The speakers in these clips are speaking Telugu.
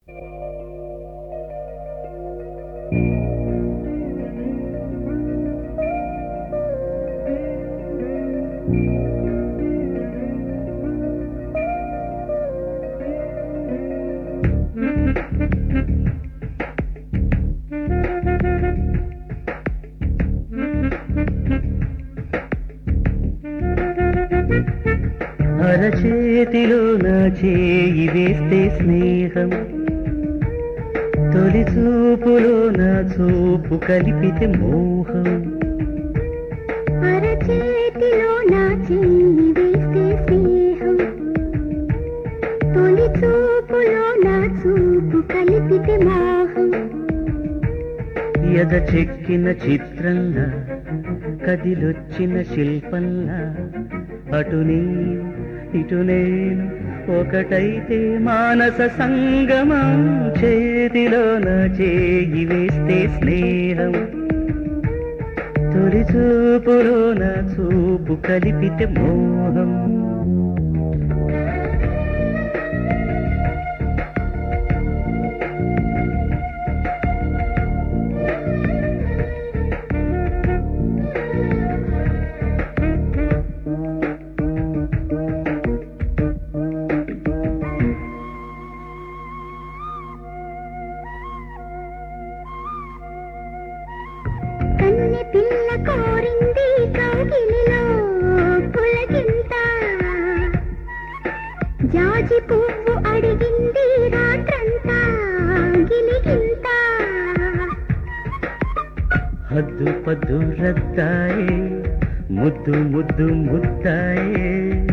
అరచేతిలో నా చేయి వేస్తే స్నేహం, తొలి చూపులో నా చూపు కలిపితే మోహం. అరచేతిలో నా చేయి వేస్తే స్నేహం, తొలి చూపులో నా చూపు కలిపితే మోహం. ఎద చెక్కిన చిత్రంలా, కదిలొచ్చిన శిల్పంలా, అటు నీవు ఇటు నేను ఒకటైతే మానస సంగమం. చేతిలో నా చేయి వేస్తే స్నేహం, తొలి చూపులో నా చూపు కలిపితే మోహం. కన్నె పిల్ల కోరింది కౌగిలిలో పులకింత, జాజి పువ్వు అడిగింది రాత్రంతా గిలిగింత. హద్దు పద్దు రద్దాయే, ముద్దు ముద్దు ముద్దాయే.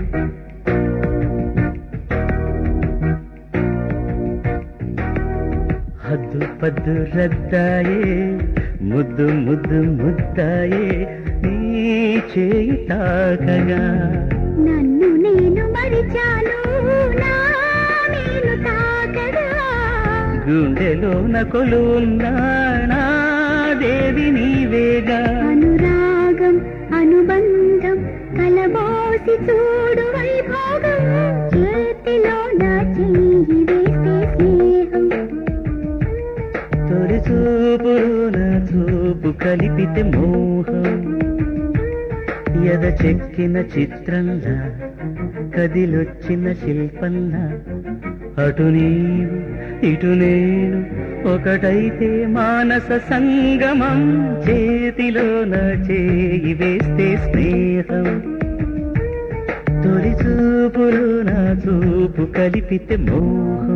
హద్దు పద్దు రద్దాయే, ముద్దు ముద్దు ముద్దాయే. నీ చేయి తాకగా నన్ను నేను మరిచాను, నా నేను తాకగా. గుండెలోన కొలువున్నా నా దేవి నీవేగా. అనురాగం అనుబంధం కలబోసి చూడు వైభోగం. చేతిలో నా చెయ్యి వేస్తే స్నేహం, తొలి చూపులో నా చూపు కలిపితే మోహం. ఎద చెక్కిన చిత్రంలా, కదిలొచ్చిన శిల్పంలా, అటు నీవు ఇటు నేను ఒకటైతే మానస సంగమం. చేతిలో నా చేయి వేస్తే స్నేహం, తొలి చూపులో నా చూపు కలిపితే మోహం.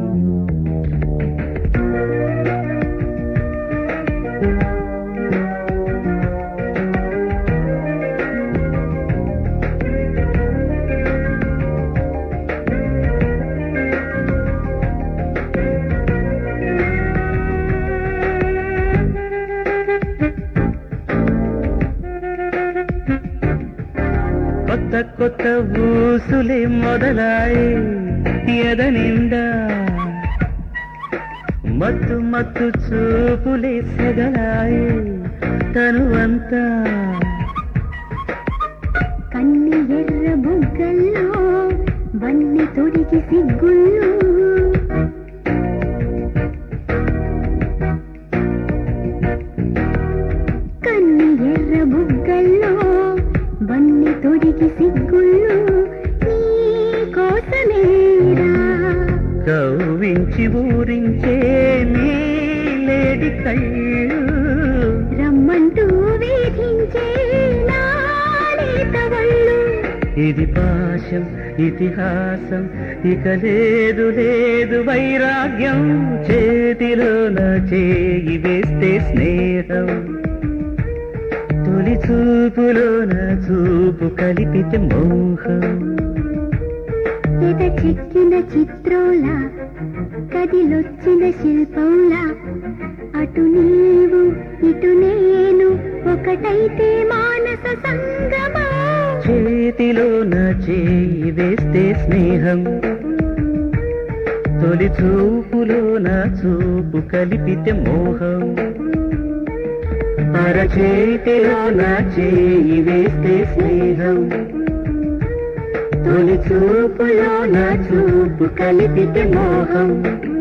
కొత్త కొత్త ఊసులే మొదలాయి ఎద నిండా, మత్తు మత్తు చూపులే సెగలాయి తనువంతా. కన్ని ఎర్ర బుగ్గల్లో వన్ని తొడిగి సిగ్గుళ్ళు, కన్ని ఎర్ర బుగ్గల్లో వన్ని తొడిగి సిగ్గుళ్ళు. నీ కోసమేరా కవ్వించి ఊరించే నీ లేడి కళ్ళు, రమ్మంటూ వేధించే నా లేత వళ్ళు. ఇది పాశం ఇతిహాసం, ఇక లేదు లేదు వైరాగ్యం. చేతిలో నా చేయి వేస్తే స్నేహం, తొలి చూపులో నా చూపు కలిపితే మోహం. ఎద చెక్కిన చిత్రంలా, కదిలొచ్చిన శిల్పంలా, అటు నీవు ఇటు నేను ఒకటైతే మానస సంగమం. చేతిలో నా చేయి వేస్తే స్నేహం, తొలి చూపులో నా చూపు కలిపితే మోహం. అరచేతిలో నా చేయి వేస్తే స్నేహం, తొలి చూపులో నా చూపు కలిపితే మోహం.